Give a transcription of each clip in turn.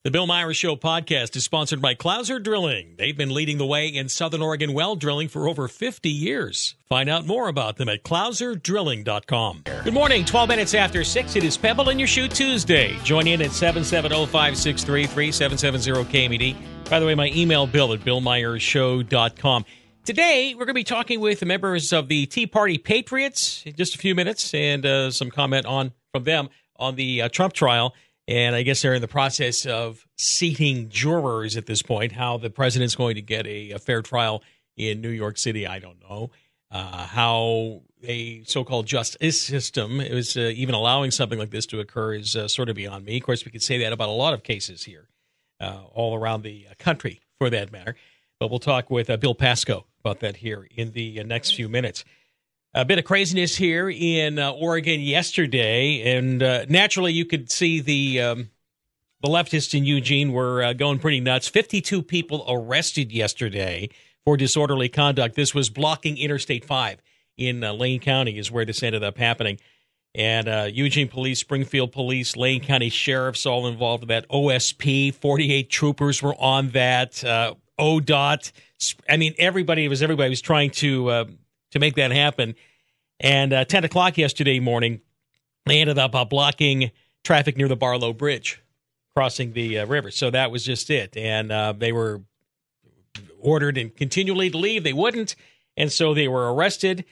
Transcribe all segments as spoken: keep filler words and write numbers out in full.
The Bill Myers Show podcast is sponsored by Clouser Drilling. They've been leading the way in Southern Oregon well drilling for over fifty years. Find out more about them at clouser drilling dot com. Good morning, twelve minutes after six. It is Pebble in Your Shoe Tuesday. Join in at seven seven zero, five six three, three seven seven zero K M E D. By the way, my email, bill at bill myers show dot com. Today, we're going to be talking with the members of the Tea Party Patriots in just a few minutes and uh, some comment on from them on the uh, Trump trial. And I guess they're in the process of seating jurors at this point. How the president's going to get a, a fair trial in New York City, I don't know. Uh, how a so-called justice system is uh, even allowing something like this to occur is uh, sort of beyond me. Of course, we could say that about a lot of cases here, uh, all around the country, for that matter. But we'll talk with uh, Bill Pasco about that here in the uh, next few minutes. A bit of craziness here in uh, Oregon yesterday, and uh, naturally you could see the um, the leftists in Eugene were uh, going pretty nuts. fifty-two people arrested yesterday for disorderly conduct. This was blocking Interstate five in uh, Lane County is where this ended up happening. And uh, Eugene Police, Springfield Police, Lane County Sheriffs all involved in that. O S P, forty-eight troopers were on that. Uh, O D O T, I mean, everybody was everybody was trying to uh, to make that happen. And uh, ten o'clock yesterday morning, they ended up uh, blocking traffic near the Barlow Bridge, crossing the uh, river. So that was just it. And uh, they were ordered and continually to leave. They wouldn't. And so they were arrested.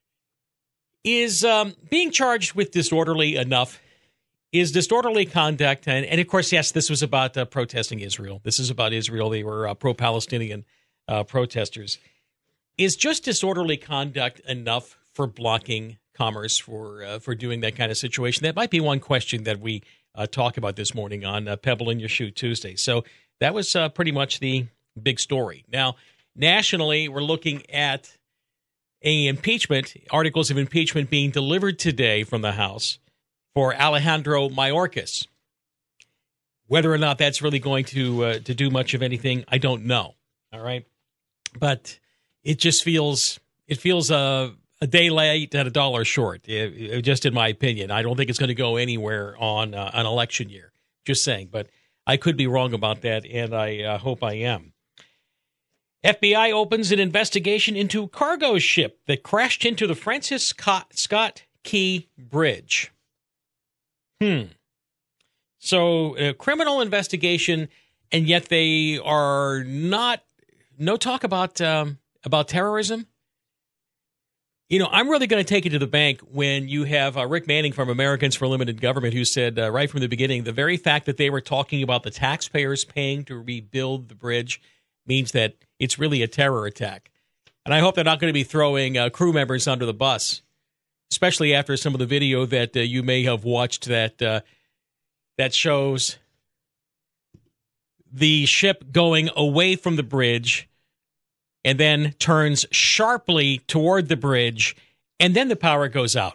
Is um, being charged with disorderly enough? Is disorderly conduct, and, and of course, yes, this was about uh, protesting Israel. This is about Israel. They were uh, pro-Palestinian uh, protesters. Is just disorderly conduct enough for blocking commerce, for uh, for doing that kind of situation? That might be one question that we uh, talk about this morning on uh, Pebble in Your Shoe Tuesday. So that was uh, pretty much the big story. Now, nationally, we're looking at a impeachment, articles of impeachment being delivered today from the House for Alejandro Mayorkas. Whether or not that's really going to uh, to do much of anything, I don't know. All right, but it just feels it feels uh, a day late and a dollar short. It, it, just in my opinion, I don't think it's going to go anywhere on uh, an election year. Just saying, but I could be wrong about that, and I uh, hope I am. F B I opens an investigation into cargo ship that crashed into the Francis Scott, Scott Key Bridge. Hmm. So a criminal investigation, and yet they are not, no talk about um, about terrorism. You know, I'm really going to take it to the bank when you have uh, Rick Manning from Americans for Limited Government who said uh, right from the beginning, the very fact that they were talking about the taxpayers paying to rebuild the bridge means that it's really a terror attack. And I hope they're not going to be throwing uh, crew members under the bus, especially after some of the video that uh, you may have watched that uh, that shows the ship going away from the bridge and then turns sharply toward the bridge, and then the power goes out.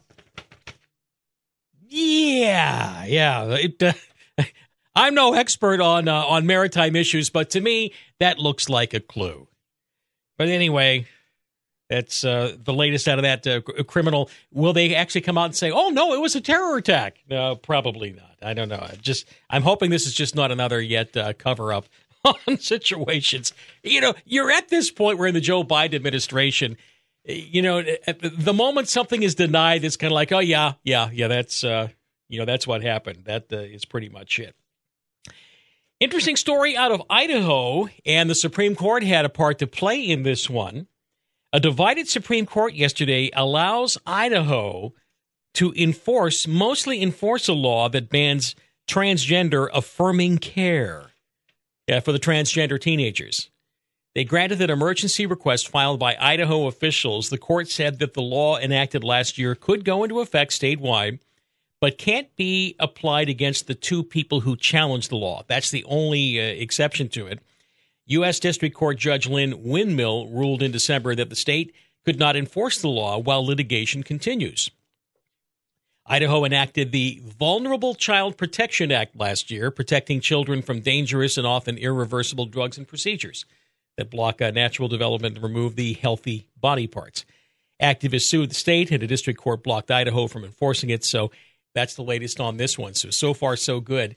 Yeah, yeah. It, uh, I'm no expert on uh, on maritime issues, but to me, that looks like a clue. But anyway, that's uh, the latest out of that uh, criminal. Will they actually come out and say, "Oh no, it was a terror attack"? No, probably not. I don't know. I just I'm hoping this is just not another yet uh, cover up on situations. You know, you're at this point where in the Joe Biden administration, you know, the moment something is denied, it's kind of like, oh yeah, yeah, yeah. That's uh, you know, that's what happened. That uh, is pretty much it. Interesting story out of Idaho, and the Supreme Court had a part to play in this one. A divided Supreme Court yesterday allows Idaho to enforce, mostly enforce a law that bans transgender affirming care yeah, for the transgender teenagers. They granted an emergency request filed by Idaho officials. The court said that the law enacted last year could go into effect statewide, but can't be applied against the two people who challenged the law. That's the only uh, exception to it. U S. District Court Judge Lynn Windmill ruled in December that the state could not enforce the law while litigation continues. Idaho enacted the Vulnerable Child Protection Act last year, protecting children from dangerous and often irreversible drugs and procedures that block uh, natural development and remove the healthy body parts. Activists sued the state, and a district court blocked Idaho from enforcing it. So that's the latest on this one. So, so far, so good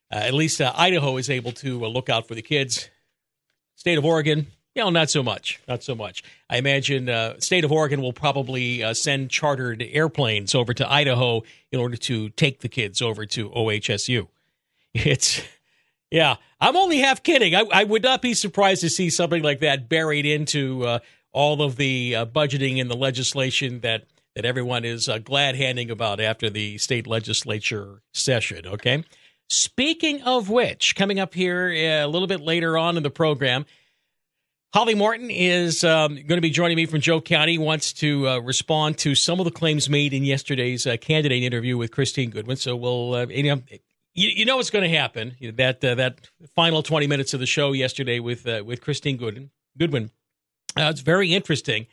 uh, at least uh, Idaho is able to uh, look out for the kids. State of Oregon, you know, not so much. Not so much. I imagine uh, state of Oregon will probably uh, send chartered airplanes over to Idaho in order to take the kids over to O H S U. It's, yeah, I'm only half kidding. I, I would not be surprised to see something like that buried into uh, all of the uh, budgeting and the legislation that, that everyone is uh, glad-handing about after the state legislature session, okay? Speaking of which, coming up here uh, a little bit later on in the program, Holly Morton is um, going to be joining me from Joe County, wants to uh, respond to some of the claims made in yesterday's uh, candidate interview with Christine Goodwin. So we'll, uh, you know, you, you know what's going to happen. You know, that uh, that final twenty minutes of the show yesterday with uh, with Christine Goodwin, Goodwin, uh, it's very interesting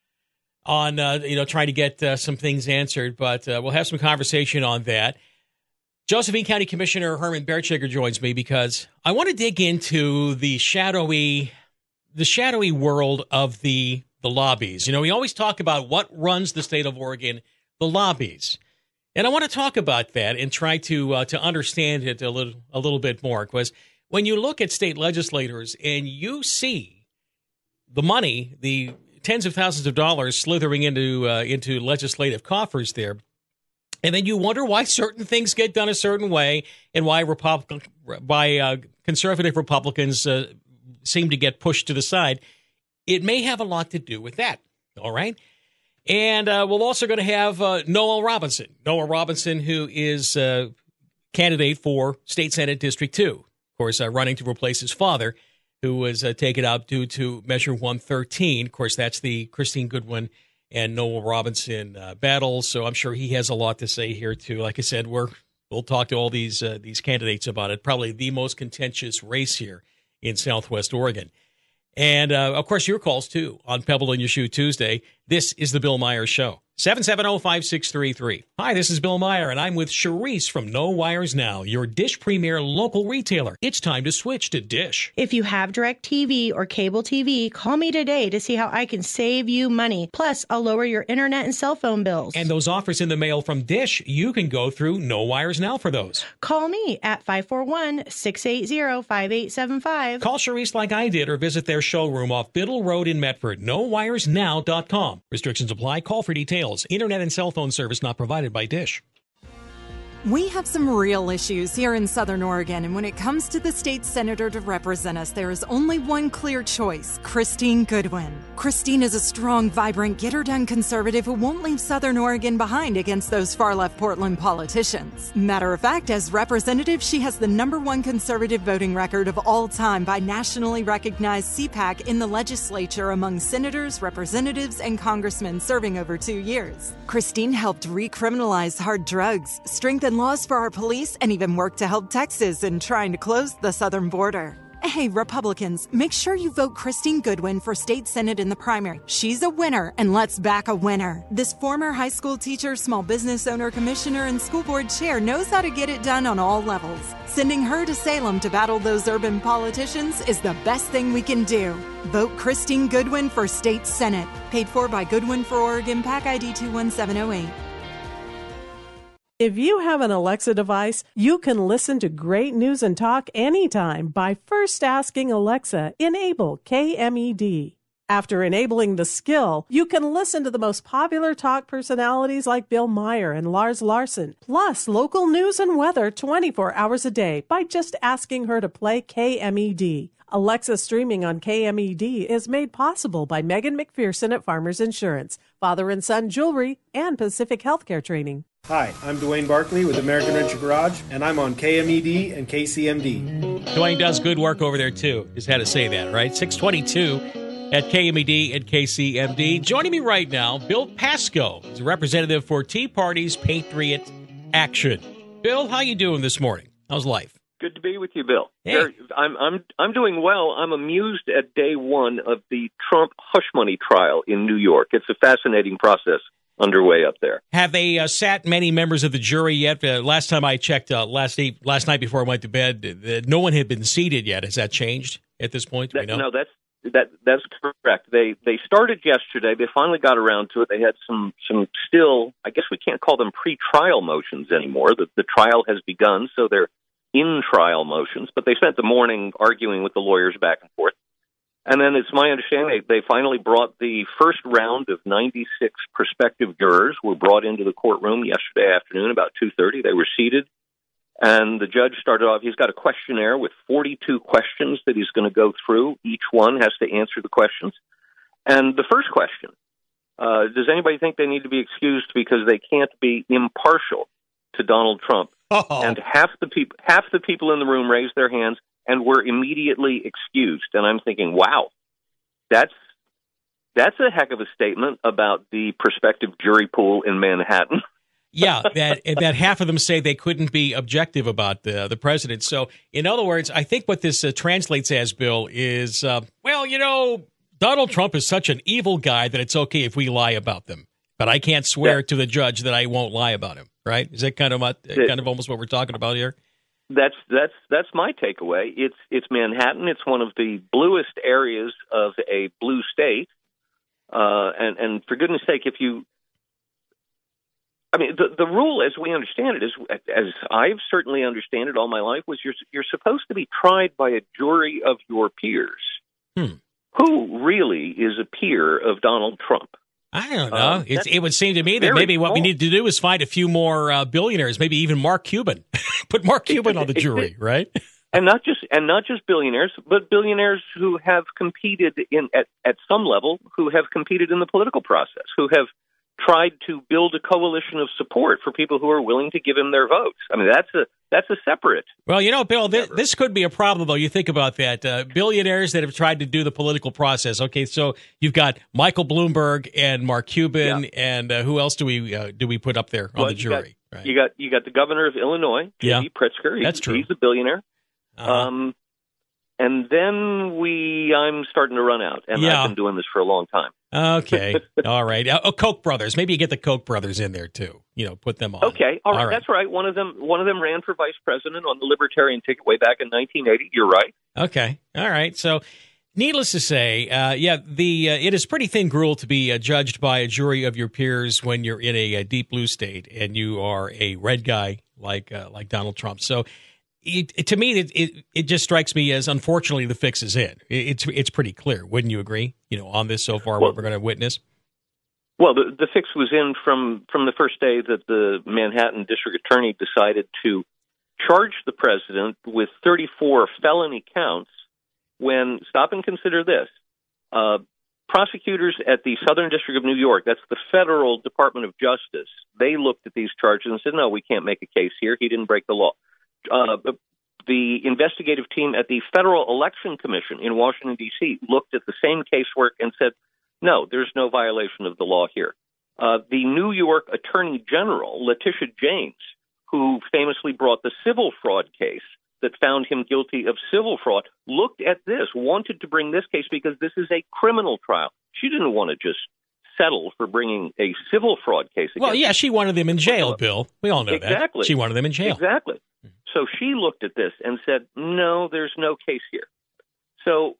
on uh, you know trying to get uh, some things answered. But uh, we'll have some conversation on that. Josephine County Commissioner Herman Bertschiger joins me because I want to dig into the shadowy. the shadowy world of the the lobbies. You know, we always talk about what runs the state of Oregon, the lobbies. And I want to talk about that and try to uh, to understand it a little a little bit more. Because when you look at state legislators and you see the money, the tens of thousands of dollars slithering into uh, into legislative coffers there, and then you wonder why certain things get done a certain way and why Republic, by uh, conservative Republicans uh, seem to get pushed to the side, it may have a lot to do with that, all right? And uh, we're also going to have uh, Noah Robinson. Noah Robinson, who is a uh, candidate for State Senate District two. Of course, uh, running to replace his father, who was uh, taken out due to Measure one thirteen. Of course, that's the Christine Goodwin and Noah Robinson uh, battle, so I'm sure he has a lot to say here, too. Like I said, we're, we'll talk to all these uh, these candidates about it. Probably the most contentious race here in Southwest Oregon. And, uh, of course, your calls, too, on Pebble in Your Shoe Tuesday. This is the Bill Meyer Show. seven seven zero, five six three three. Hi, this is Bill Meyer, and I'm with Charisse from No Wires Now, your Dish Premier local retailer. It's time to switch to Dish. If you have DirecTV or cable T V, call me today to see how I can save you money. Plus, I'll lower your internet and cell phone bills. And those offers in the mail from Dish, you can go through No Wires Now for those. Call me at five four one, six eight zero, five eight seven five. Call Charisse like I did or visit their showroom off Biddle Road in Medford, no wires now dot com. Restrictions apply. Call for details. Internet and cell phone service not provided by Dish. We have some real issues here in Southern Oregon, and when it comes to the state senator to represent us, there is only one clear choice: Christine Goodwin. Christine is a strong, vibrant, get-her-done conservative who won't leave Southern Oregon behind against those far-left Portland politicians. Matter of fact, as representative, she has the number one conservative voting record of all time by nationally recognized C PAC in the legislature among senators, representatives, and congressmen serving over two years. Christine helped recriminalize hard drugs, strengthen laws for our police, and even work to help Texas in trying to close the southern border. Hey, Republicans, make sure you vote Christine Goodwin for state senate in the primary. She's a winner, and let's back a winner. This former high school teacher, small business owner, commissioner, and school board chair knows how to get it done on all levels. Sending her to Salem to battle those urban politicians is the best thing we can do. Vote Christine Goodwin for state senate. Paid for by Goodwin for Oregon, PAC I D two one seven zero eight. If you have an Alexa device, you can listen to great news and talk anytime by first asking Alexa, enable K M E D. After enabling the skill, you can listen to the most popular talk personalities like Bill Meyer and Lars Larson, plus local news and weather twenty-four hours a day by just asking her to play K M E D. Alexa streaming on K M E D is made possible by Megan McPherson at Farmers Insurance, Father and Son Jewelry, and Pacific Healthcare Training. Hi, I'm Dwayne Barkley with American Renter Garage, and I'm on K M E D and K C M D. Dwayne does good work over there, too. Just had to say that, right? six twenty-two at K M E D and K C M D. Joining me right now, Bill Pasco. He's a representative for Tea Party's Patriot Action. Bill, how you doing this morning? How's life? Good to be with you, Bill. Hey. Very, I'm I'm I'm doing well. I'm amused at day one of the Trump hush money trial in New York. It's a fascinating process underway up there. Have they uh, sat many members of the jury yet? Uh, last time I checked, uh, last night, last night before I went to bed, uh, no one had been seated yet. Has that changed at this point? Do we That, know? no, that's that that's correct. They they started yesterday. They finally got around to it. They had some some still, I guess we can't call them pre-trial motions anymore. The the trial has begun, so they're in-trial motions, but they spent the morning arguing with the lawyers back and forth. And then it's my understanding they finally brought the first round of ninety-six prospective jurors were brought into the courtroom yesterday afternoon about two thirty. They were seated, and the judge started off. He's got a questionnaire with forty-two questions that he's going to go through. Each one has to answer the questions. And the first question, uh, does anybody think they need to be excused because they can't be impartial to Donald Trump? Oh. And half the people, half the people in the room raised their hands and were immediately excused. And I'm thinking, wow, that's that's a heck of a statement about the prospective jury pool in Manhattan. Yeah, that that half of them say they couldn't be objective about the the president. So, in other words, I think what this uh, translates as, Bill, is, uh, well, you know, Donald Trump is such an evil guy that it's okay if we lie about them. But I can't swear yeah. to the judge that I won't lie about him, right? Is that kind of what, it, kind of almost what we're talking about here? That's that's that's my takeaway. It's it's Manhattan. It's one of the bluest areas of a blue state. Uh, and and for goodness sake, if you, I mean, the the rule as we understand it is, as I've certainly understand it all my life, was you're you're supposed to be tried by a jury of your peers. Hmm. Who really is a peer of Donald Trump? I don't know. Um, it, it would seem to me that maybe what small. we need to do is find a few more uh, billionaires, maybe even Mark Cuban. Put Mark Cuban on the jury, right? And not just and not just billionaires, but billionaires who have competed in at, at some level, who have competed in the political process, who have tried to build a coalition of support for people who are willing to give him their votes. I mean, that's a that's a separate. Well, you know, Bill, th- this could be a problem, though. You think about that. Uh, billionaires that have tried to do the political process. Okay, so you've got Michael Bloomberg and Mark Cuban, yeah. and uh, who else do we uh, do we put up there on well, the jury? You got, right. you got you got the governor of Illinois, J B yeah. Pritzker. He's, That's true. He's a billionaire. Uh-huh. Um, and then we, I'm starting to run out, and yeah. I've been doing this for a long time. Okay, all right. Oh, Koch brothers. Maybe you get the Koch brothers in there too. You know, put them on. Okay, all right, all right. That's right. One of them, one of them ran for vice president on the Libertarian ticket way back in nineteen eighty. You're right. Okay, all right. So, needless to say, uh, yeah, the uh, it is pretty thin gruel to be uh, judged by a jury of your peers when you're in a, a deep blue state and you are a red guy like uh, like Donald Trump. So. It, it, to me, it, it it just strikes me as, unfortunately, the fix is in. It, it's it's pretty clear, wouldn't you agree? You know, on this so far, well, what we're going to witness. Well, the the fix was in from from the first day that the Manhattan District Attorney decided to charge the president with thirty-four felony counts. When stop and consider this, uh, prosecutors at the Southern District of New York, that's the federal Department of Justice, they looked at these charges and said, "No, we can't make a case here. He didn't break the law." Uh, the investigative team at the Federal Election Commission in Washington, D C looked at the same casework and said, no, there's no violation of the law here. Uh, the New York Attorney General, Letitia James, who famously brought the civil fraud case that found him guilty of civil fraud, looked at this, wanted to bring this case because this is a criminal trial. She didn't want to just settle for bringing a civil fraud case against Well, yeah, she wanted them in jail, Bill. We all know exactly. that. She wanted them in jail. Exactly. So she looked at this and said, no, there's no case here. So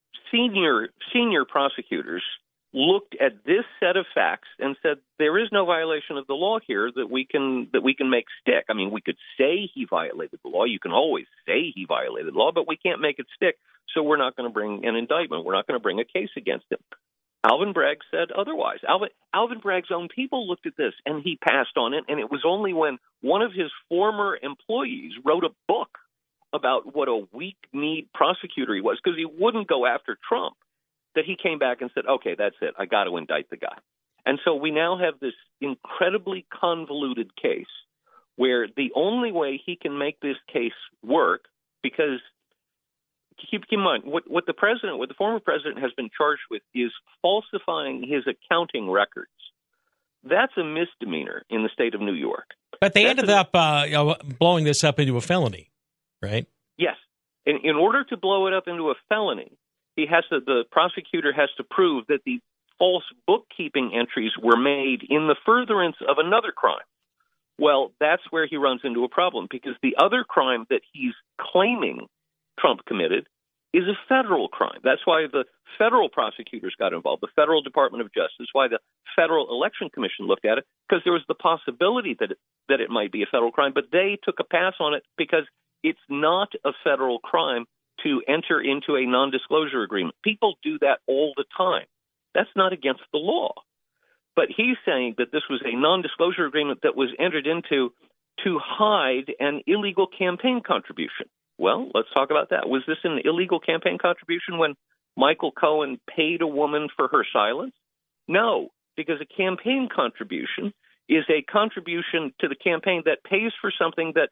senior senior prosecutors looked at this set of facts and said, there is no violation of the law here that we can that we can make stick. I mean, we could say he violated the law. You can always say he violated the law, but we can't make it stick. So we're not going to bring an indictment. We're not going to bring a case against him. Alvin Bragg said otherwise. Alvin, Alvin Bragg's own people looked at this, and he passed on it, and it was only when one of his former employees wrote a book about what a weak-kneed prosecutor he was, because he wouldn't go after Trump, that he came back and said, okay, that's it. I got to indict the guy. And so we now have this incredibly convoluted case where the only way he can make this case work, because keep in mind, what, what the president, what the former president has been charged with is falsifying his accounting records. That's a misdemeanor in the state of New York. But they That's ended a, up uh, you know, blowing this up into a felony, right? Yes. In, in order to blow it up into a felony, he has to, the prosecutor has to prove that the false bookkeeping entries were made in the furtherance of another crime. Well, that's where he runs into a problem, because the other crime that he's claiming Trump committed is a federal crime. That's why the federal prosecutors got involved, the federal Department of Justice, why the Federal Election Commission looked at it, because there was the possibility that it, that it might be a federal crime, but they took a pass on it because it's not a federal crime to enter into a non-disclosure agreement. People do that all the time. That's not against the law. But he's saying that this was a non-disclosure agreement that was entered into to hide an illegal campaign contribution. Well, let's talk about that. Was this an illegal campaign contribution when Michael Cohen paid a woman for her silence? No, because a campaign contribution is a contribution to the campaign that pays for something that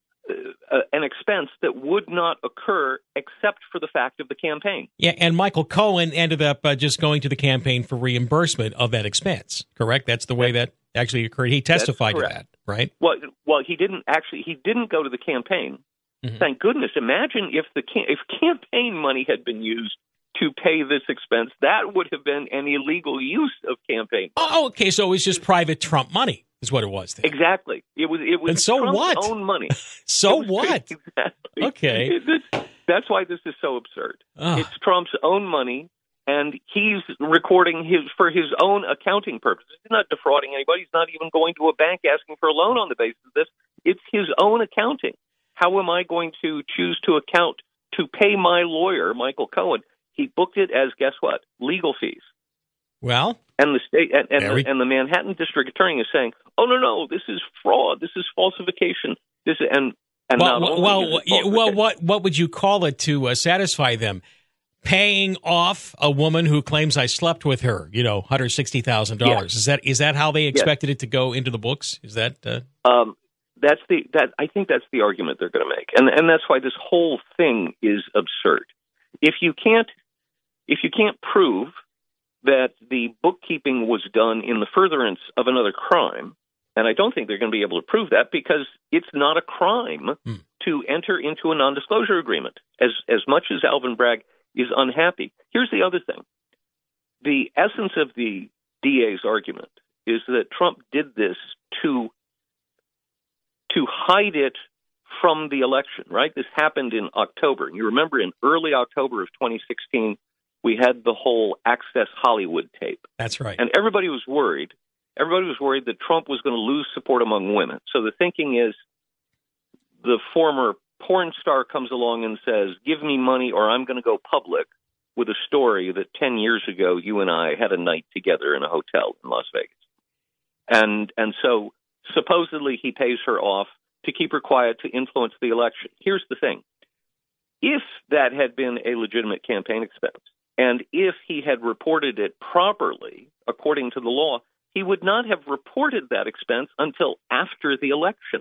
uh, an expense that would not occur except for the fact of the campaign. Yeah, and Michael Cohen ended up uh, just going to the campaign for reimbursement of that expense, correct? That's the way that actually occurred. He testified to that, right? Well, well, he didn't actually. He didn't go to the campaign. Mm-hmm. Thank goodness. Imagine if the if campaign money had been used to pay this expense. That would have been an illegal use of campaign money. Oh, okay. So it was just private Trump money. Is what it was then. Exactly. It was it was and so Trump's what? own money. so was, what? Exactly. Okay. This, that's why this is so absurd. Oh. It's Trump's own money, and he's recording his for his own accounting purposes. He's not defrauding anybody. He's not even going to a bank asking for a loan on the basis of this. It's his own accounting. How am I going to choose to account to pay my lawyer, Michael Cohen? He booked it as, guess what, legal fees. Well, and the state and, and, Very... the, and the Manhattan District Attorney is saying, "Oh no, no, this is fraud. This is falsification. This is, and and well, not well, only well, well, what what would you call it to uh, satisfy them? Paying off a woman who claims I slept with her, you know, one hundred sixty thousand yes. dollars. Is that is that how they expected yes. it to go into the books? Is that? Uh... Um, that's the that I think that's the argument they're going to make, and and that's why this whole thing is absurd. If you can't if you can't prove that the bookkeeping was done in the furtherance of another crime, and I don't think they're going to be able to prove that because it's not a crime hmm. to enter into a non-disclosure agreement. As as much as Alvin Bragg is unhappy, here's the other thing. The essence of the D A's argument is that Trump did this to, to hide it from the election, right? This happened in October. You remember in early October of twenty sixteen, we had the whole Access Hollywood tape. That's right. And everybody was worried. Everybody was worried that Trump was going to lose support among women. So the thinking is the former porn star comes along and says, give me money or I'm going to go public with a story that ten years ago you and I had a night together in a hotel in Las Vegas. And and so supposedly he pays her off to keep her quiet to influence the election. Here's the thing. If that had been a legitimate campaign expense, and if he had reported it properly, according to the law, he would not have reported that expense until after the election.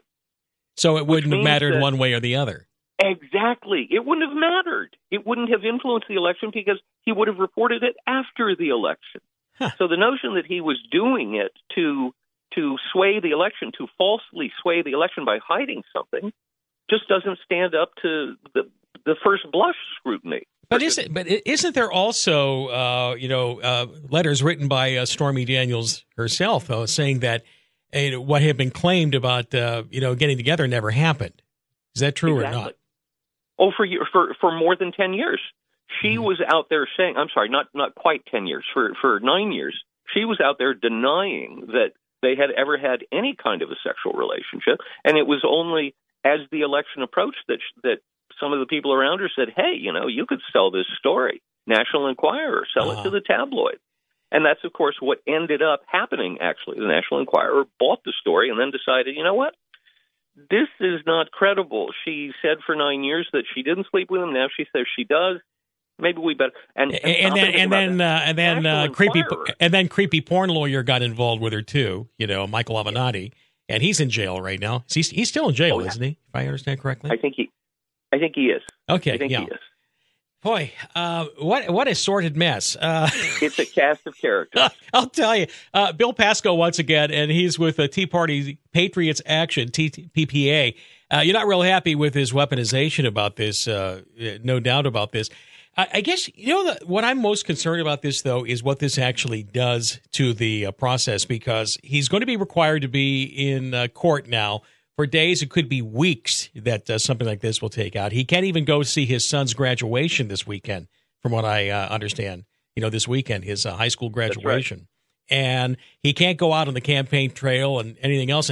So it wouldn't have mattered that, one way or the other. Exactly. It wouldn't have mattered. It wouldn't have influenced the election because he would have reported it after the election. Huh. So the notion that he was doing it to to sway the election, to falsely sway the election by hiding something, just doesn't stand up to the the first blush scrutiny. But isn't but isn't there also uh, you know uh, letters written by uh, Stormy Daniels herself uh, saying that uh, what had been claimed about uh, you know getting together never happened? Is that true exactly. or not? Oh, for for for more than ten years, she Mm-hmm. was out there saying, "I'm sorry, not not quite ten years. For for nine years, she was out there denying that they had ever had any kind of a sexual relationship, and it was only as the election approached that that." Some of the people around her said, hey, you know, you could sell this story, National Enquirer, sell uh-huh. it to the tabloid. And that's, of course, what ended up happening, actually. The National Enquirer bought the story and then decided, you know what? This is not credible. She said for nine years that she didn't sleep with him. Now she says she does. Maybe we better. And, and, and then and then uh, and then uh, creepy Enquirer. and then creepy porn lawyer got involved with her too. You know, Michael Avenatti, and he's in jail right now. He's he's still in jail, oh, yeah. isn't he? If I understand correctly. I think he. I think he is. Okay, I think yeah. he is. Boy, uh, what what a sordid mess. Uh, it's a cast of characters. I'll tell you. Uh, Bill Pasco once again, and he's with the Tea Party Patriots Action, T P P A. Uh, you're not real happy with his weaponization about this, uh, no doubt about this. I, I guess, you know, the, what I'm most concerned about this, though, is what this actually does to the uh, process, because he's going to be required to be in uh, court now for days. It could be weeks that uh, something like this will take out. He can't even go see his son's graduation this weekend, from what I uh, understand. You know, this weekend, his uh, high school graduation. Right. And he can't go out on the campaign trail and anything else. And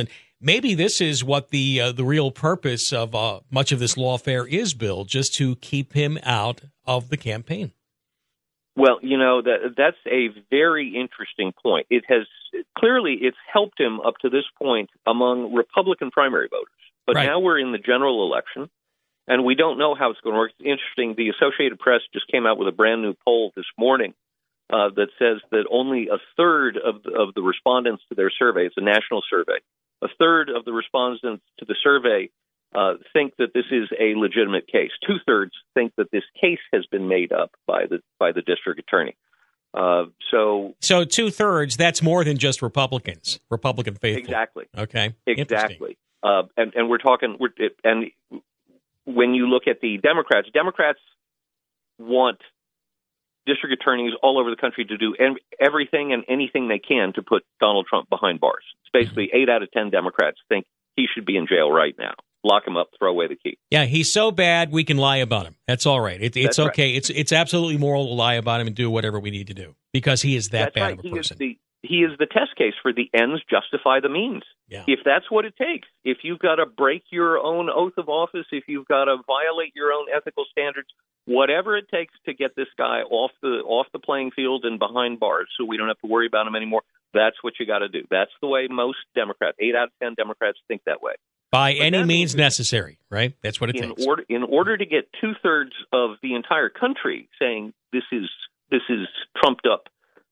maybe this is what the uh, the real purpose of uh, much of this lawfare is, Bill, just to keep him out of the campaign. Well, you know, that that's a very interesting point. It has clearly it's helped him up to this point among Republican primary voters. But right. now we're in the general election, and we don't know how it's going to work. It's interesting. The Associated Press just came out with a brand new poll this morning uh, that says that only a third of the, of the respondents to their survey, it's a national survey, a third of the respondents to the survey uh, think that this is a legitimate case. Two-thirds think that this case has been made up by the by the district attorney. Uh, so, so two-thirds, that's more than just Republicans, Republican faithful. Exactly. Okay. Exactly. Uh, and, and we're talking, we're, and when you look at the Democrats, Democrats want district attorneys all over the country to do everything and anything they can to put Donald Trump behind bars. It's basically eight out of ten Democrats think he should be in jail right now. Lock him up, throw away the key. Yeah, he's so bad we can lie about him. That's all right. It, it's That's okay. Right. It's it's absolutely moral to lie about him and do whatever we need to do because he is that That's bad right. of a he person. Is the, he is the test case for the ends justify the means. Yeah. If that's what it takes, if you've got to break your own oath of office, if you've got to violate your own ethical standards, whatever it takes to get this guy off the off the playing field and behind bars so we don't have to worry about him anymore, that's what you got to do. That's the way most Democrats, eight out of ten Democrats, think that way. By But any that means means necessary, right? That's what it in takes. order in order to get two thirds of the entire country saying this is this is trumped up,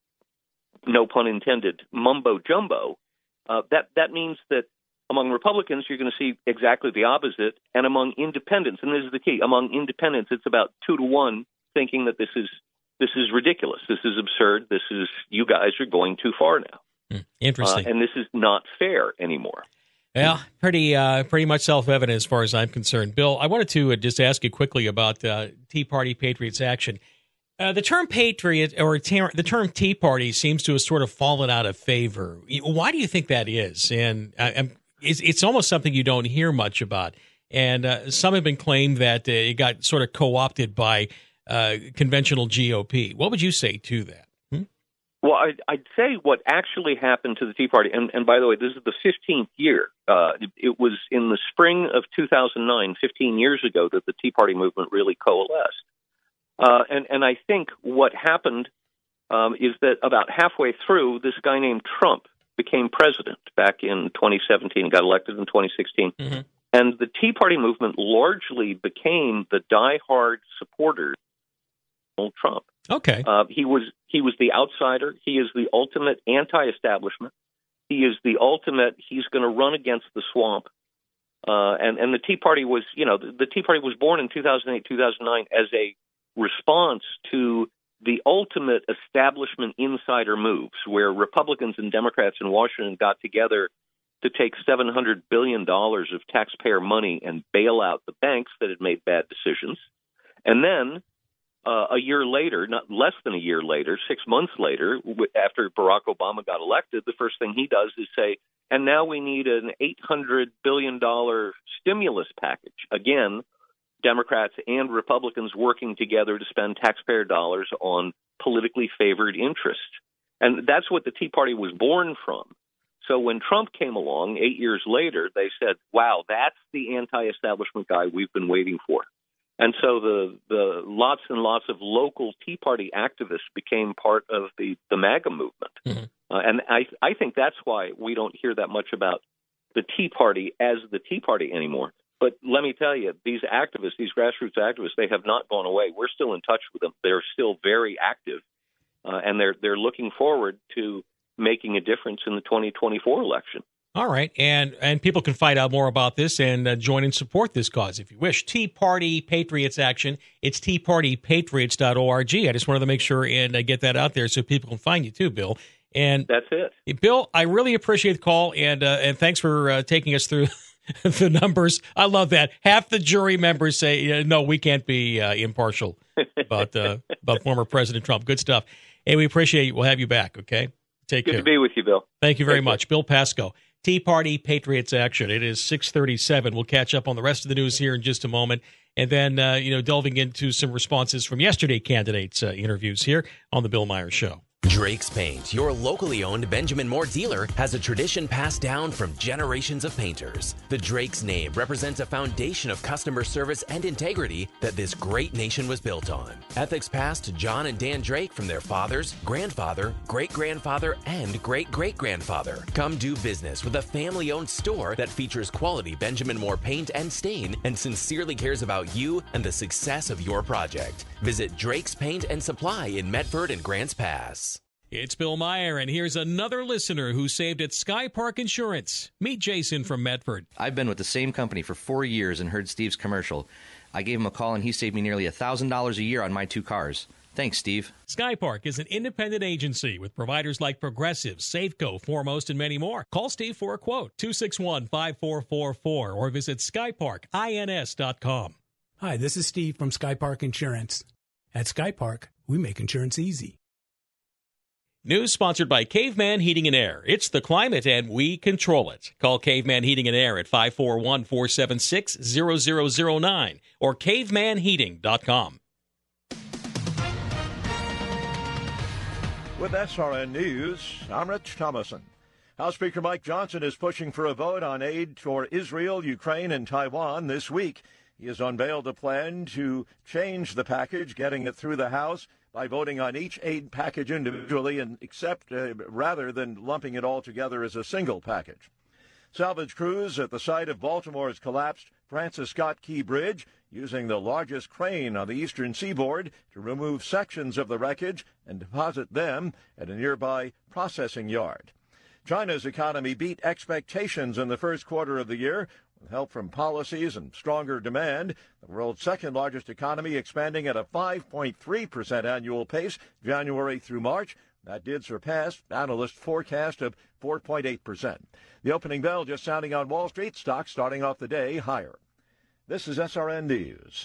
no pun intended, mumbo jumbo, uh, that that means that among Republicans you're going to see exactly the opposite, and among independents, and this is the key, among independents it's about two to one thinking that this is this is ridiculous, this is absurd, this is you guys are going too far now. Hmm. Interesting, uh, and this is not fair anymore. Well, pretty uh, pretty much self-evident as far as I'm concerned. Bill, I wanted to uh, just ask you quickly about uh, Tea Party Patriots Action. Uh, the term patriot or ter- the term Tea Party seems to have sort of fallen out of favor. Why do you think that is? And I, I'm, it's, it's almost something you don't hear much about. And uh, some have been claimed that uh, it got sort of co-opted by uh, conventional G O P. What would you say to that? Well, I'd, I'd say what actually happened to the Tea Party, and, and by the way, this is the fifteenth year. Uh, it, it was in the spring of two thousand nine, fifteen years ago, that the Tea Party movement really coalesced. Uh, and, and I think what happened um, is that about halfway through, this guy named Trump became president back in twenty seventeen, got elected in twenty sixteen. Mm-hmm. And the Tea Party movement largely became the diehard supporters of Donald Trump. Okay. Uh, he was he was the outsider. He is the ultimate anti-establishment. He is the ultimate. He's going to run against the swamp. Uh, and and the Tea Party was, you know, the, the Tea Party was born in two thousand eight, two thousand nine as a response to the ultimate establishment insider moves, where Republicans and Democrats in Washington got together to take seven hundred billion dollars of taxpayer money and bail out the banks that had made bad decisions, and then. Uh, a year later, not less than a year later, six months later, w- after Barack Obama got elected, the first thing he does is say, and now we need an eight hundred billion dollars stimulus package. Again, Democrats and Republicans working together to spend taxpayer dollars on politically favored interests. And that's what the Tea Party was born from. So when Trump came along eight years later, they said, wow, that's the anti-establishment guy we've been waiting for. And so the, the lots and lots of local Tea Party activists became part of the, the MAGA movement. Mm-hmm. Uh, and I, I think that's why we don't hear that much about the Tea Party as the Tea Party anymore. But let me tell you, these activists, these grassroots activists, they have not gone away. We're still in touch with them. They're still very active, uh, and they're they're looking forward to making a difference in the twenty twenty-four election. All right, and and people can find out more about this and uh, join and support this cause if you wish. Tea Party Patriots Action. It's tea party patriots dot org. I just wanted to make sure and uh, get that out there so people can find you too, Bill. And that's it, Bill. I really appreciate the call and uh, and thanks for uh, taking us through the numbers. I love that. Half the jury members say uh, no, we can't be uh, impartial about uh, about former President Trump. Good stuff. Hey, we appreciate you. We'll have you back. Okay, take Good care. Good to be with you, Bill. Thank you very Thank much, you. Bill Pasco. Tea Party Patriots Action. It is six thirty-seven. We'll catch up on the rest of the news here in just a moment. And then, uh, you know, delving into some responses from yesterday candidates' uh, interviews here on The Bill Myers Show. Drake's Paint, your locally owned Benjamin Moore dealer, has a tradition passed down from generations of painters. The Drake's name represents a foundation of customer service and integrity that this great nation was built on. Ethics passed to John and Dan Drake from their fathers, grandfather, great-grandfather, and great-great-grandfather. Come do business with a family-owned store that features quality Benjamin Moore paint and stain and sincerely cares about you and the success of your project. Visit Drake's Paint and Supply in Medford and Grants Pass. It's Bill Meyer, and here's another listener who saved at Sky Park Insurance. Meet Jason from Medford. I've been with the same company for four years and heard Steve's commercial. I gave him a call, and he saved me nearly one thousand dollars a year on my two cars. Thanks, Steve. Sky Park is an independent agency with providers like Progressive, Safeco, Foremost, and many more. Call Steve for a quote, two six one, five four four four, or visit sky park ins dot com. Hi, this is Steve from Sky Park Insurance. At Sky Park, we make insurance easy. News sponsored by Caveman Heating and Air. It's the climate, and we control it. Call Caveman Heating and Air at five four one, four seven six, zero zero zero nine or caveman heating dot com. With S R N News, I'm Rich Thomason. House Speaker Mike Johnson is pushing for a vote on aid for Israel, Ukraine, and Taiwan this week. He has unveiled a plan to change the package, getting it through the House by voting on each aid package individually and accept uh, rather than lumping it all together as a single package. Salvage crews at the site of Baltimore's collapsed Francis Scott Key Bridge using the largest crane on the eastern seaboard to remove sections of the wreckage and deposit them at a nearby processing yard. China's economy beat expectations in the first quarter of the year, with help from policies and stronger demand. The world's second largest economy expanding at a five point three percent annual pace January through March. That did surpass analyst forecast of four point eight percent. The opening bell just sounding on Wall Street, stocks starting off the day higher. This is S R N News.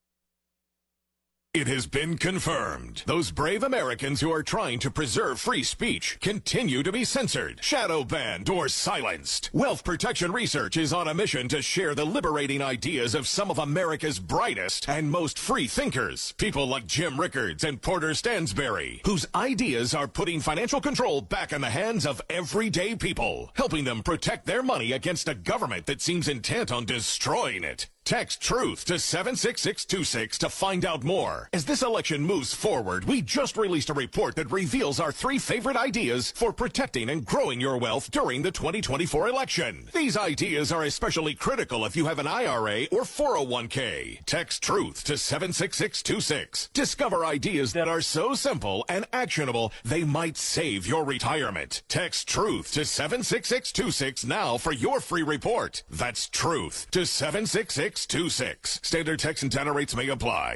It has been confirmed. Those brave Americans who are trying to preserve free speech continue to be censored, shadow banned, or silenced. Wealth Protection Research is on a mission to share the liberating ideas of some of America's brightest and most free thinkers. People like Jim Rickards and Porter Stansberry, whose ideas are putting financial control back in the hands of everyday people, helping them protect their money against a government that seems intent on destroying it. Text TRUTH to seven six six two six to find out more. As this election moves forward, we just released a report that reveals our three favorite ideas for protecting and growing your wealth during the twenty twenty-four election. These ideas are especially critical if you have an I R A or four oh one k. Text TRUTH to seven six six two six. Discover ideas that are so simple and actionable they might save your retirement. Text TRUTH to seven six six two six now for your free report. That's TRUTH to seven six six two six. Standard text and data rates may apply.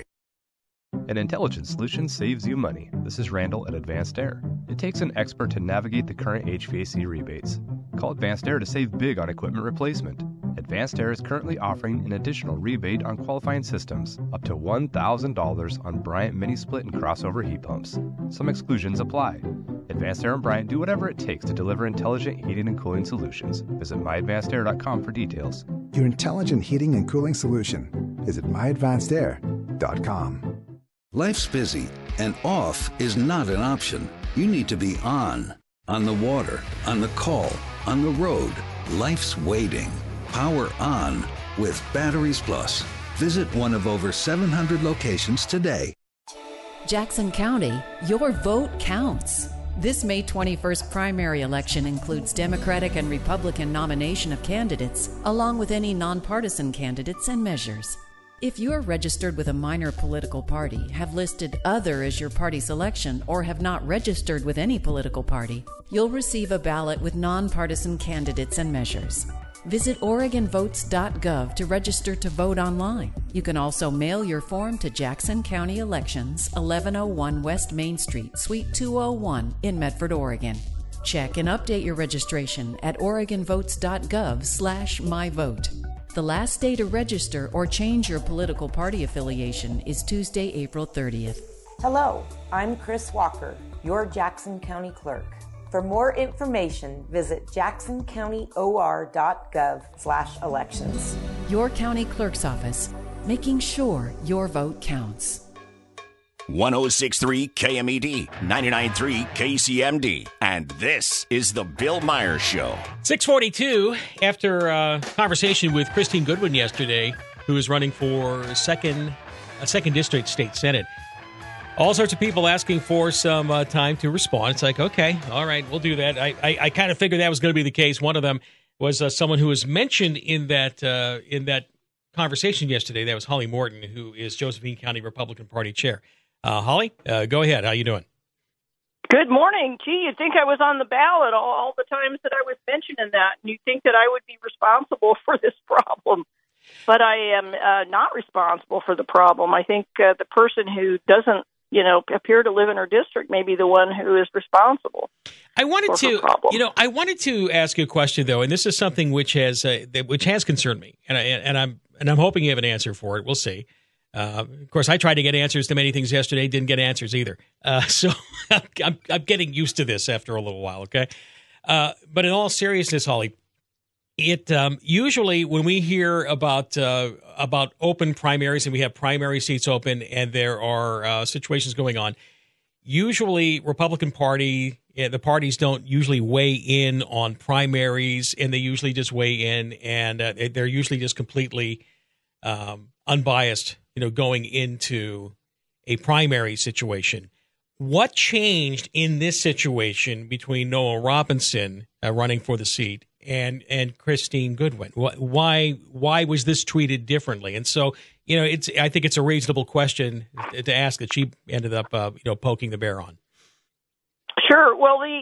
An intelligent solution saves you money. This is Randall at Advanced Air. It takes an expert to navigate the current H V A C rebates. Call Advanced Air to save big on equipment replacement. Advanced Air is currently offering an additional rebate on qualifying systems, up to one thousand dollars on Bryant mini split and crossover heat pumps. Some exclusions apply. Advanced Air and Bryant do whatever it takes to deliver intelligent heating and cooling solutions. Visit my advanced air dot com for details. Your intelligent heating and cooling solution. Visit my advanced air dot com. Life's busy, and off is not an option. You need to be on. On the water, on the call, on the road. Life's waiting. Power on with Batteries Plus. Visit one of over seven hundred locations today. Jackson County, your vote counts. This May twenty-first primary election includes Democratic and Republican nomination of candidates, along with any nonpartisan candidates and measures. If you are registered with a minor political party, have listed other as your party selection, or have not registered with any political party, you'll receive a ballot with nonpartisan candidates and measures. Visit Oregon Votes dot gov to register to vote online. You can also mail your form to Jackson County Elections, eleven oh one West Main Street, Suite two oh one in Medford, Oregon. Check and update your registration at Oregon Votes dot gov slash my vote. The last day to register or change your political party affiliation is Tuesday, April thirtieth. Hello, I'm Chris Walker, your Jackson County Clerk. For more information, visit jackson county o r dot gov slash elections. Your county clerk's office, making sure your vote counts. one oh six point three K M E D, ninety-nine point three K C M D, and this is the Bill Myers Show. six forty-two, after a conversation with Christine Goodwin yesterday, who is running for second, a second district state senate. All sorts of people asking for some uh, time to respond. It's like, okay, all right, we'll do that. I, I, I kind of figured that was going to be the case. One of them was uh, someone who was mentioned in that uh, in that conversation yesterday. That was Holly Morton, who is Josephine County Republican Party chair. Uh, Holly, uh, go ahead. How you doing? Good morning. Gee, you'd think I was on the ballot all, all the times that I was mentioning that, and you'd think that I would be responsible for this problem. But I am uh, not responsible for the problem. I think uh, the person who doesn't, you know, appear to live in her district may be the one who is responsible. I wanted to, you know, I wanted to ask you a question though, and this is something which has uh, which has concerned me, and I, and I'm and I'm hoping you have an answer for it. We'll see. Uh, of course, I tried to get answers to many things yesterday, didn't get answers either. Uh, so I'm, I'm getting used to this after a little while, okay? Uh, but in all seriousness, Holly, it um, usually when we hear about uh, about open primaries and we have primary seats open and there are uh, situations going on, usually Republican Party, yeah, the parties don't usually weigh in on primaries, and they usually just weigh in, and uh, they're usually just completely um, unbiased, you know, going into a primary situation. What changed in this situation between Noah Robinson uh, running for the seat and and Christine Goodwin? Why why was this treated differently? And so, you know, it's I think it's a reasonable question to ask that she ended up, uh, you know, poking the bear on. Sure. Well, the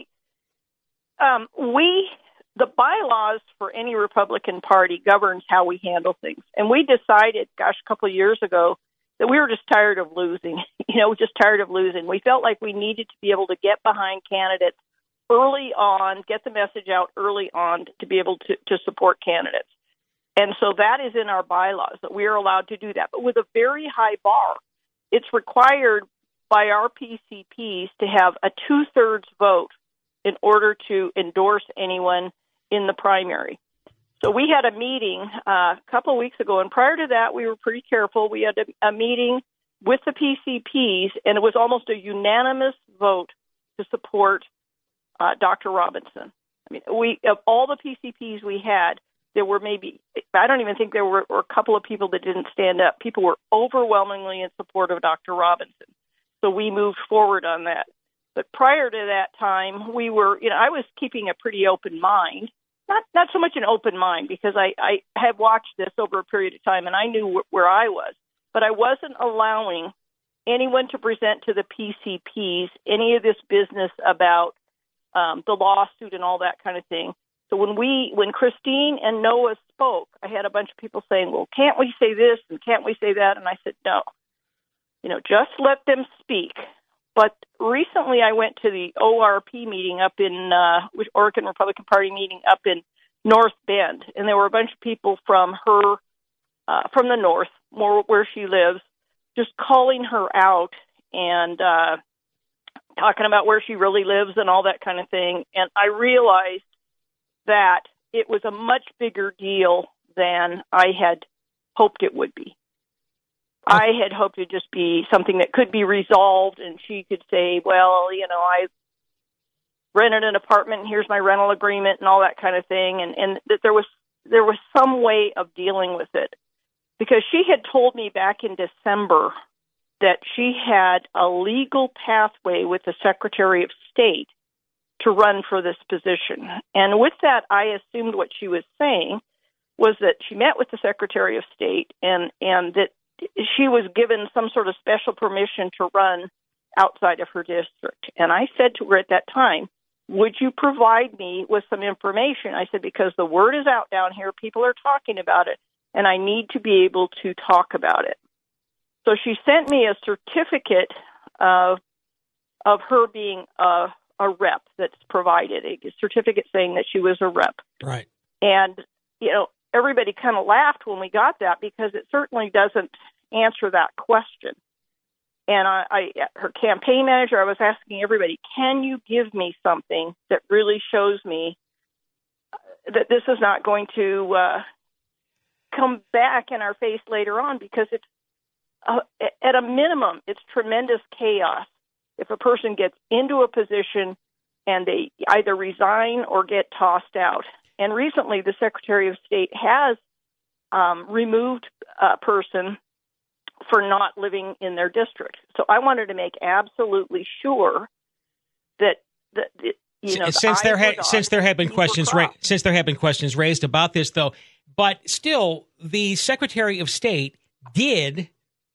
um, we. The bylaws for any Republican Party governs how we handle things. And we decided, gosh, a couple of years ago, that we were just tired of losing, you know, just tired of losing. We felt like we needed to be able to get behind candidates early on, get the message out early on to be able to, to support candidates. And so that is in our bylaws, that we are allowed to do that, but with a very high bar. It's required by our P C Ps to have a two-thirds vote in order to endorse anyone in the primary. So we had a meeting uh, a couple of weeks ago, and prior to that, we were pretty careful. We had a, a meeting with the P C Ps, and it was almost a unanimous vote to support uh, Doctor Robinson. I mean, we of all the P C Ps we had, there were maybe, I don't even think there were, were a couple of people that didn't stand up. People were overwhelmingly in support of Doctor Robinson. So we moved forward on that. But prior to that time, we were, you know, I was keeping a pretty open mind. Not not so much an open mind, because I, I had watched this over a period of time, and I knew wh- where I was. But I wasn't allowing anyone to present to the P C Ps any of this business about um, the lawsuit and all that kind of thing. So when we, when Christine and Noah spoke, I had a bunch of people saying, well, can't we say this and can't we say that? And I said, no, you know, just let them speak. But recently I went to the O R P meeting up in, uh, Oregon Republican Party meeting up in North Bend. And there were a bunch of people from her, uh, from the north, more where she lives, just calling her out and uh, talking about where she really lives and all that kind of thing. And I realized that it was a much bigger deal than I had hoped it would be. I had hoped it'd just be something that could be resolved, and she could say, well, you know, I rented an apartment, and here's my rental agreement and all that kind of thing, and, and that there was there was some way of dealing with it. Because she had told me back in December that she had a legal pathway with the Secretary of State to run for this position. And with that, I assumed what she was saying was that she met with the Secretary of State and, and that she was given some sort of special permission to run outside of her district. And I said to her at that time, would you provide me with some information? I said, because the word is out down here, people are talking about it, and I need to be able to talk about it. So she sent me a certificate of, of her being a, a rep that's provided, a certificate saying that she was a rep. Right. And, you know, everybody kind of laughed when we got that, because it certainly doesn't answer that question. And I, I, her campaign manager, I was asking everybody, can you give me something that really shows me that this is not going to uh, come back in our face later on? Because it's uh, at a minimum, it's tremendous chaos if a person gets into a position and they either resign or get tossed out. And recently, the Secretary of State has um, removed a person for not living in their district. So I wanted to make absolutely sure that that you know since the there had since there had been questions ra- since there have been questions raised about this, though, but still, the Secretary of State did,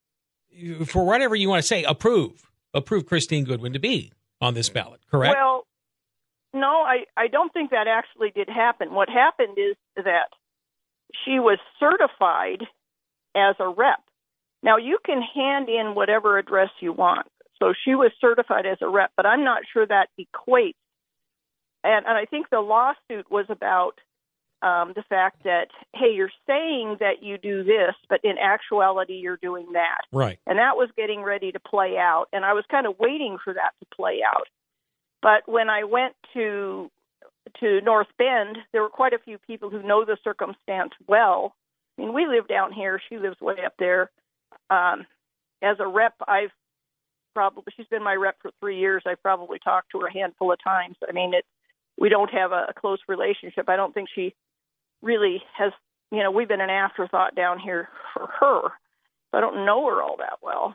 for whatever you want to say, approve approve Christine Goodwin to be on this ballot. Correct? Well, no, I, I don't think that actually did happen. What happened is that she was certified as a rep. Now, you can hand in whatever address you want. So she was certified as a rep, but I'm not sure that equates. And, and I think the lawsuit was about um, the fact that, hey, you're saying that you do this, but in actuality, you're doing that. Right. And that was getting ready to play out. And I was kind of waiting for that to play out. But when I went to to North Bend, there were quite a few people who know the circumstance well. I mean, we live down here. She lives way up there. Um, as a rep, I've probably, she's been my rep for three years. I've probably talked to her a handful of times. I mean, it, we don't have a, a close relationship. I don't think she really has, you know, we've been an afterthought down here for her. So I don't know her all that well.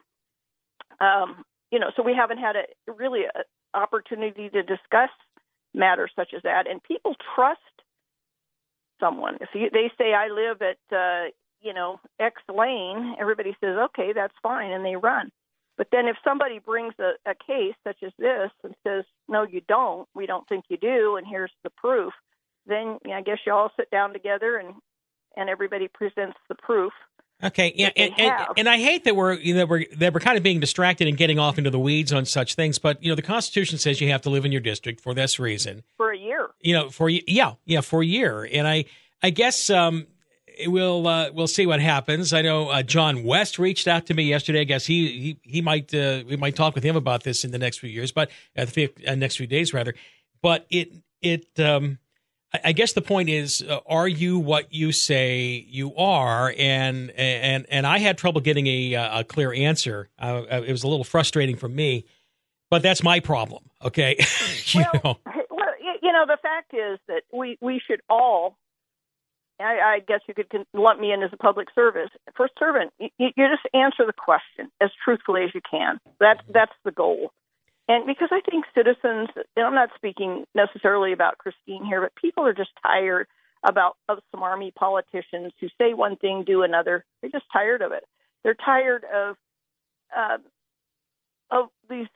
Um, you know, so we haven't had a really a, opportunity to discuss matters such as that, and people trust someone. If you, they say, I live at, uh, you know, X lane, everybody says, okay, that's fine, and they run. But then if somebody brings a, a case such as this and says, no, you don't, we don't think you do, and here's the proof, then you know, I guess you all sit down together and, and everybody presents the proof. Okay, yeah, and, and, and I hate that we're you know, we're that we're kind of being distracted and getting off into the weeds on such things. But you know, the Constitution says you have to live in your district for this reason for a year. You know, for yeah, yeah, for a year. And I, I guess um, we'll uh, we'll see what happens. I know uh, John West reached out to me yesterday. I guess he he he might uh, we might talk with him about this in the next few years, but uh, the uh, next few days rather. But it it. Um, I guess the point is, uh, are you what you say you are? And and and I had trouble getting a a clear answer. Uh, it was a little frustrating for me, but that's my problem. Okay, you well, know. Well, you know, the fact is that we we should all. I, I guess you could lump me in as a public service for servant. You, you just answer the question as truthfully as you can. That's that's the goal. And because I think citizens, and I'm not speaking necessarily about Christine here, but people are just tired about of some Army politicians who say one thing, do another. They're just tired of it. They're tired of uh, of these,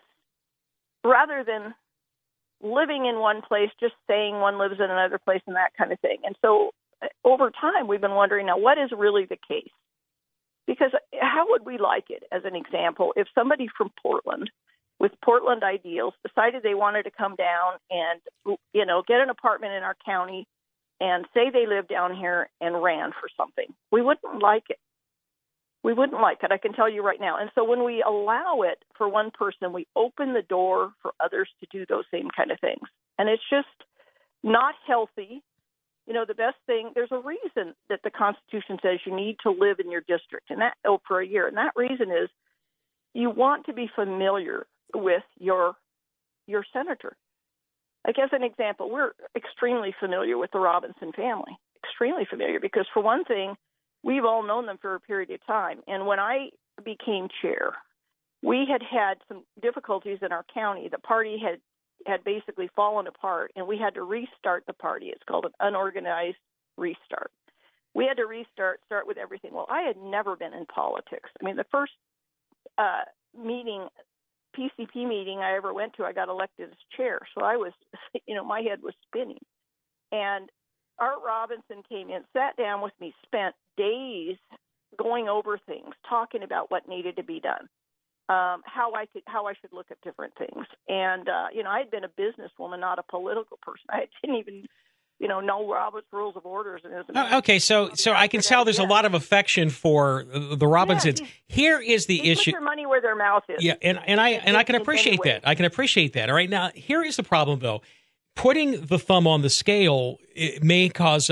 rather than living in one place, just saying one lives in another place and that kind of thing. And so over time, we've been wondering, now, what is really the case? Because how would we like it, as an example, if somebody from Portland with Portland ideals decided they wanted to come down and, you know, get an apartment in our county and say they live down here and ran for something? We wouldn't like it. We wouldn't like it, I can tell you right now. And so when we allow it for one person, we open the door for others to do those same kind of things. And it's just not healthy. You know, the best thing, there's a reason that the Constitution says you need to live in your district, and that oh, for a year. And that reason is you want to be familiar with your your senator. Like, as an example, we're extremely familiar with the Robinson family, extremely familiar, because for one thing, we've all known them for a period of time. And when I became chair, we had had some difficulties in our county. The party had, had basically fallen apart, and we had to restart the party. It's called an unorganized restart. We had to restart, start with everything. Well, I had never been in politics. I mean, the first uh, meeting P C P meeting I ever went to, I got elected as chair. So I was, you know, my head was spinning. And Art Robinson came in, sat down with me, spent days going over things, talking about what needed to be done, um, how I could, how I should look at different things. And, uh, you know, I had been a businesswoman, not a political person. I didn't even, you know, know Robert's Rules of Orders. And oh, okay, so so I can tell there's a lot of affection for the Robinsons. Yeah, Here is the they issue. Put their money where their mouth is. Yeah, and, and I and I can appreciate that. I can appreciate that. All right, now here is the problem, though. Putting the thumb on the scale, it may cause a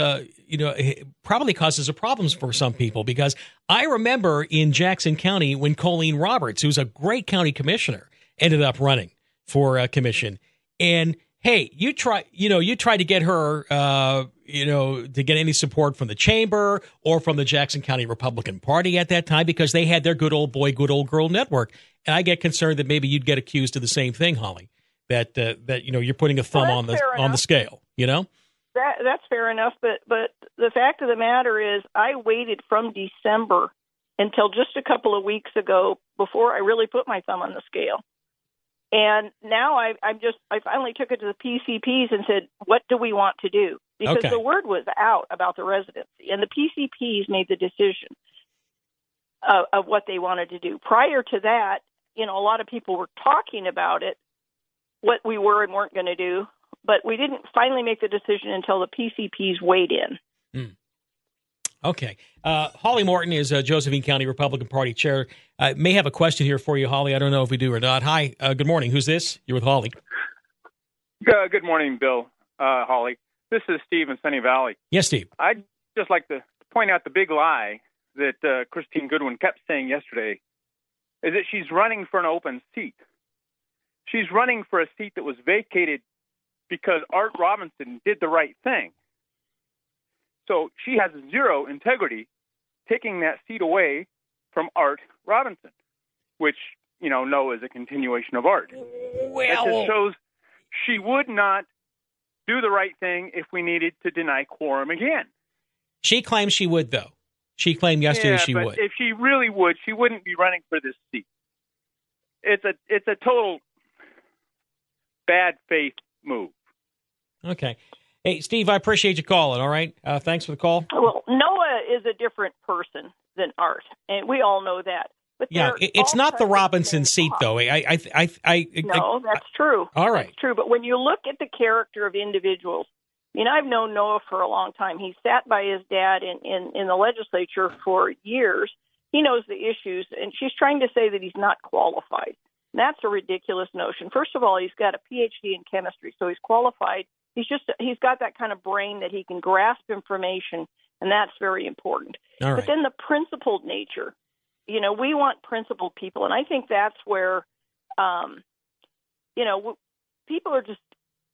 you know, it probably causes a problems for some people, because I remember in Jackson County when Colleen Roberts, who's a great county commissioner, ended up running for a commission. And hey, you try, you know, you tried to get her, uh, you know, to get any support from the chamber or from the Jackson County Republican Party at that time, because they had their good old boy, good old girl network. And I get concerned that maybe you'd get accused of the same thing, Holly, that uh, that you know you're putting a thumb well, on the on enough. the scale, you know. That that's fair enough, but but the fact of the matter is, I waited from December until just a couple of weeks ago before I really put my thumb on the scale. And now I, I'm just, I finally took it to the P C Ps and said, what do we want to do? Because Okay. the word was out about the residency, and the P C Ps made the decision of, of what they wanted to do. Prior to that, you know, a lot of people were talking about it, what we were and weren't going to do, but we didn't finally make the decision until the P C Ps weighed in. Mm. Okay. Uh, Holly Morton is uh, Josephine County Republican Party chair. I may have a question here for you, Holly. I don't know if we do or not. Hi. Uh, good morning. Who's this? You're with Holly. Uh, good morning, Bill, uh, Holly. This is Steve in Sunny Valley. Yes, Steve. I'd just like to point out the big lie that uh, Christine Goodwin kept saying yesterday, is that she's running for an open seat. She's running for a seat that was vacated because Art Robinson did the right thing. So she has zero integrity taking that seat away from Art Robinson, which, you know, no is a continuation of Art. Well, that just shows she would not do the right thing if we needed to deny quorum again. She claims she would, though. She claimed yesterday yeah, she but would. If she really would, she wouldn't be running for this seat. It's a it's a total bad faith move. Okay. Hey, Steve, I appreciate you calling, all right? Uh, thanks for the call. Well, Noah is a different person than Art, and we all know that. But Yeah, they're it- it's all not the trying to Robinson seat, talk. though. I, I, I, I, No, that's true. All right. That's true. But when you look at the character of individuals, I mean, I've known Noah for a long time. He sat by his dad in, in, in the legislature for years. He knows the issues, and she's trying to say that he's not qualified. And that's a ridiculous notion. First of all, he's got a P H D in chemistry, so he's qualified. He's just he's got that kind of brain that he can grasp information, and that's very important. All right. But then the principled nature, you know, we want principled people, and I think that's where, um, you know, w- people are just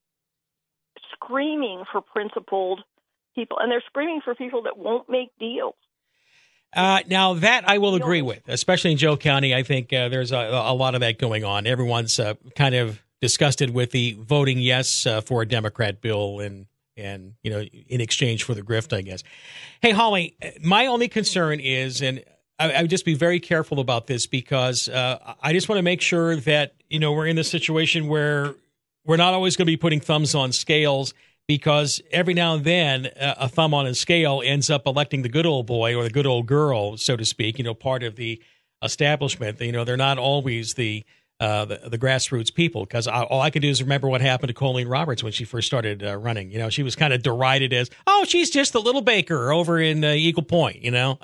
screaming for principled people, and they're screaming for people that won't make deals. Uh, now, that I will agree with, especially in Joe County. I think uh, there's a, a lot of that going on. Everyone's uh, kind of disgusted with the voting yes uh, for a Democrat bill and, and, you know, in exchange for the grift, I guess. Hey, Holly, my only concern is, and I, I would just be very careful about this, because uh, I just want to make sure that, you know, we're in this situation where we're not always going to be putting thumbs on scales, because every now and then uh, a thumb on a scale ends up electing the good old boy or the good old girl, so to speak, you know, part of the establishment. You know, they're not always the uh, the, the grassroots people, because all I can do is remember what happened to Colleen Roberts when she first started uh, running. You know, she was kind of derided as, oh, she's just the little baker over in uh, Eagle Point, you know.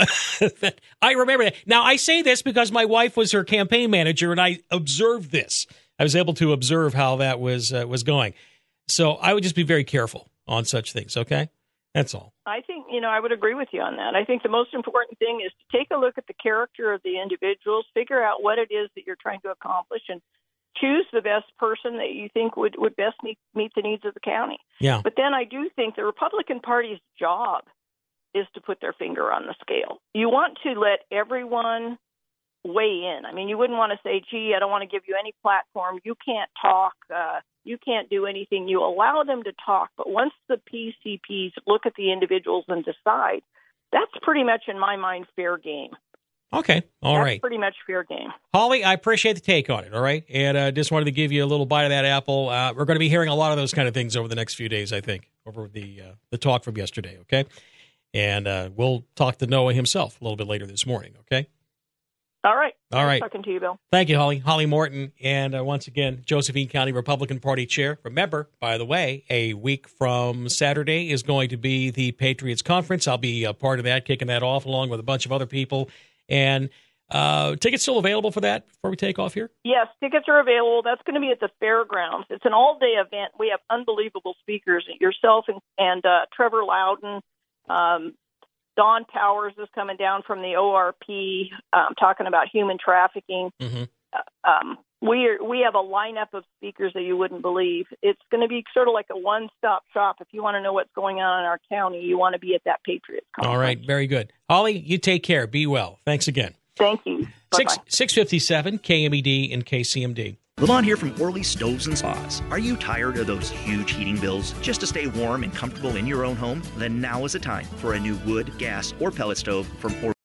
I remember that. Now, I say this because my wife was her campaign manager, and I observed this. I was able to observe how that was uh, was going. So I would just be very careful on such things, okay? That's all. I think, you know, I would agree with you on that. I think the most important thing is to take a look at the character of the individuals, figure out what it is that you're trying to accomplish, and choose the best person that you think would, would best meet, meet the needs of the county. Yeah. But then I do think the Republican Party's job is to put their finger on the scale. You want to let everyone weigh in. I mean, you wouldn't want to say, gee, I don't want to give you any platform. You can't talk. Uh, you can't do anything. You allow them to talk. But once the P C Ps look at the individuals and decide, that's pretty much, in my mind, fair game. Okay. All that's right. pretty much fair game. Holly, I appreciate the take on it, all right? And I uh, just wanted to give you a little bite of that apple. Uh, we're going to be hearing a lot of those kind of things over the next few days, I think, over the uh, the talk from yesterday, okay? And uh, we'll talk to Noah himself a little bit later this morning, okay? All right. All right. Talking to you, Bill. Thank you, Holly. Holly Morton, and uh, once again, Josephine County Republican Party Chair. Remember, by the way, a week from Saturday is going to be the Patriots Conference. I'll be a part of that, kicking that off along with a bunch of other people. And uh, tickets still available for that before we take off here? Yes, tickets are available. That's going to be at the fairgrounds. It's an all-day event. We have unbelievable speakers, yourself and, and uh, Trevor Loudon Um, Dawn Towers is coming down from the O R P, um, talking about human trafficking. Mm-hmm. Uh, um, we are, we have a lineup of speakers that you wouldn't believe. It's going to be sort of like a one-stop shop. If you want to know what's going on in our county, you want to be at that Patriots Conference. All right, very good. Holly, you take care. Be well. Thanks again. Thank you. Six six fifty seven K M E D and K C M D. Lamont here from Orley Stoves and Spas. Are you tired of those huge heating bills just to stay warm and comfortable in your own home? Then now is the time for a new wood, gas, or pellet stove from Orley.